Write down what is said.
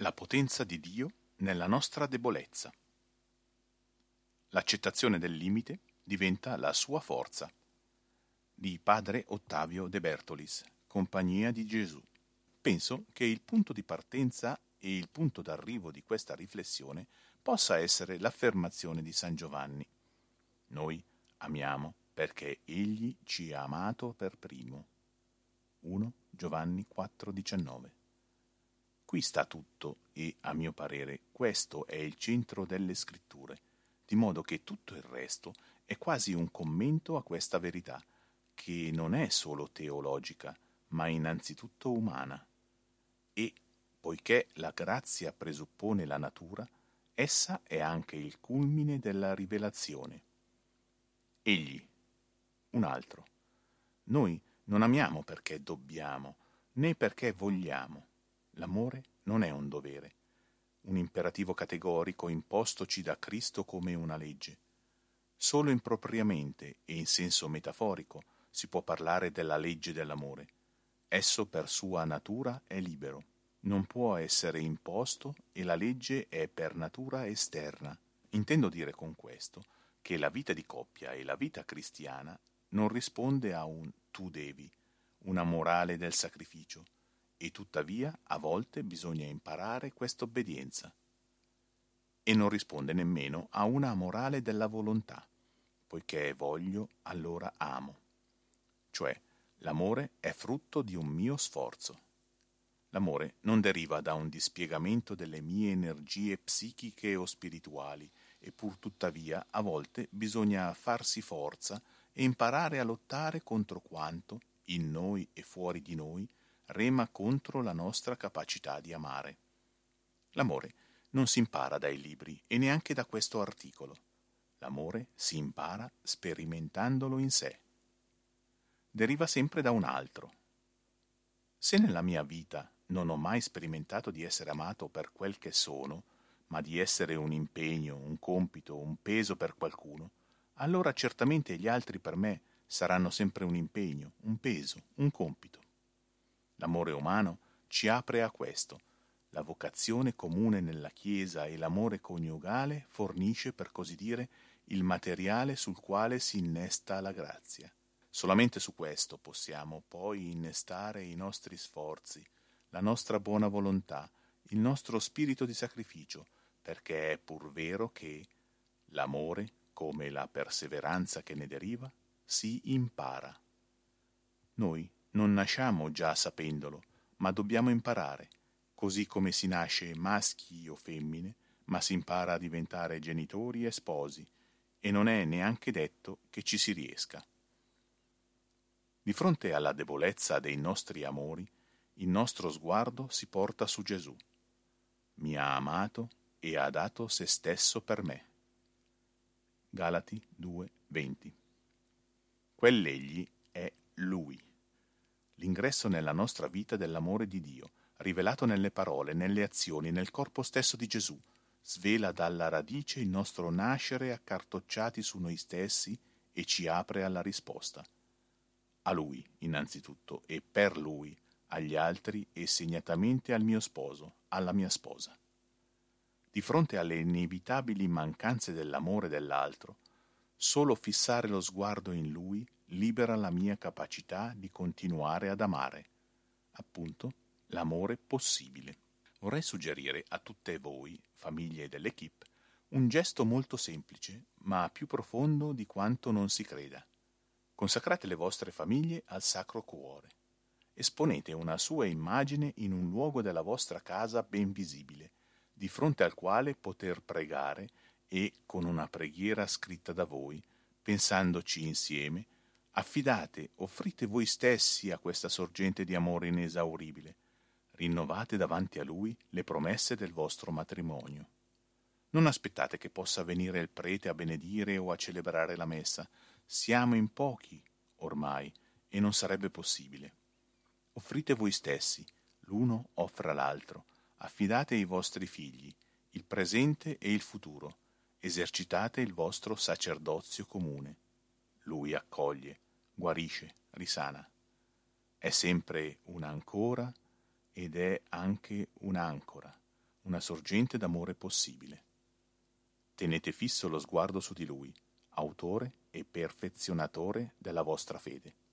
La potenza di Dio nella nostra debolezza. L'accettazione del limite diventa la sua forza. Di padre Ottavio De Bertolis, Compagnia di Gesù. Penso che il punto di partenza e il punto d'arrivo di questa riflessione possa essere l'affermazione di San Giovanni. Noi amiamo perché Egli ci ha amato per primo. 1 Giovanni 4,19. Qui sta tutto e, a mio parere, questo è il centro delle scritture, di modo che tutto il resto è quasi un commento a questa verità, che non è solo teologica, ma innanzitutto umana. E, poiché la grazia presuppone la natura, essa è anche il culmine della rivelazione. Egli, un altro. Noi non amiamo perché dobbiamo, né perché vogliamo. L'amore non è un dovere, un imperativo categorico impostoci da Cristo come una legge. Solo impropriamente e in senso metaforico si può parlare della legge dell'amore. Esso per sua natura è libero, non può essere imposto e la legge è per natura esterna. Intendo dire con questo che la vita di coppia e la vita cristiana non risponde a un tu devi, una morale del sacrificio, e tuttavia a volte bisogna imparare questa obbedienza. E non risponde nemmeno a una morale della volontà, poiché voglio, allora amo. Cioè, l'amore è frutto di un mio sforzo. L'amore non deriva da un dispiegamento delle mie energie psichiche o spirituali, e pur tuttavia a volte bisogna farsi forza e imparare a lottare contro quanto, in noi e fuori di noi, rema contro la nostra capacità di amare. L'amore non si impara dai libri e neanche da questo articolo. L'amore si impara sperimentandolo in sé. Deriva sempre da un altro. Se nella mia vita non ho mai sperimentato di essere amato per quel che sono, ma di essere un impegno, un compito, un peso per qualcuno, allora certamente gli altri per me saranno sempre un impegno, un peso, un compito. L'amore umano ci apre a questo. La vocazione comune nella Chiesa e l'amore coniugale fornisce, per così dire, il materiale sul quale si innesta la grazia. Solamente su questo possiamo poi innestare i nostri sforzi, la nostra buona volontà, il nostro spirito di sacrificio, perché è pur vero che l'amore, come la perseveranza che ne deriva, si impara. Noi non nasciamo già sapendolo, ma dobbiamo imparare, così come si nasce maschi o femmine, ma si impara a diventare genitori e sposi, e non è neanche detto che ci si riesca. Di fronte alla debolezza dei nostri amori, il nostro sguardo si porta su Gesù. Mi ha amato e ha dato se stesso per me. Galati 2,20. Quell'egli è Lui. L'ingresso nella nostra vita dell'amore di Dio, rivelato nelle parole, nelle azioni, nel corpo stesso di Gesù, svela dalla radice il nostro nascere accartocciati su noi stessi e ci apre alla risposta. A Lui, innanzitutto, e per Lui, agli altri e segnatamente al mio sposo, alla mia sposa. Di fronte alle inevitabili mancanze dell'amore dell'altro, solo fissare lo sguardo in Lui libera la mia capacità di continuare ad amare, appunto l'amore possibile. Vorrei suggerire a tutte voi, famiglie dell'Equipe, un gesto molto semplice, ma più profondo di quanto non si creda. Consacrate le vostre famiglie al Sacro Cuore. Esponete una sua immagine in un luogo della vostra casa ben visibile, di fronte al quale poter pregare e, con una preghiera scritta da voi, pensandoci insieme, offrite voi stessi a questa sorgente di amore inesauribile. Rinnovate davanti a Lui le promesse del vostro matrimonio. Non aspettate che possa venire il prete a benedire o a celebrare la messa. Siamo in pochi, ormai, e non sarebbe possibile. Offrite voi stessi, l'uno offra l'altro, affidate i vostri figli, il presente e il futuro, esercitate il vostro sacerdozio comune. Lui accoglie, guarisce, risana. È sempre un ancora ed è anche un'ancora, una sorgente d'amore possibile. Tenete fisso lo sguardo su di Lui, autore e perfezionatore della vostra fede.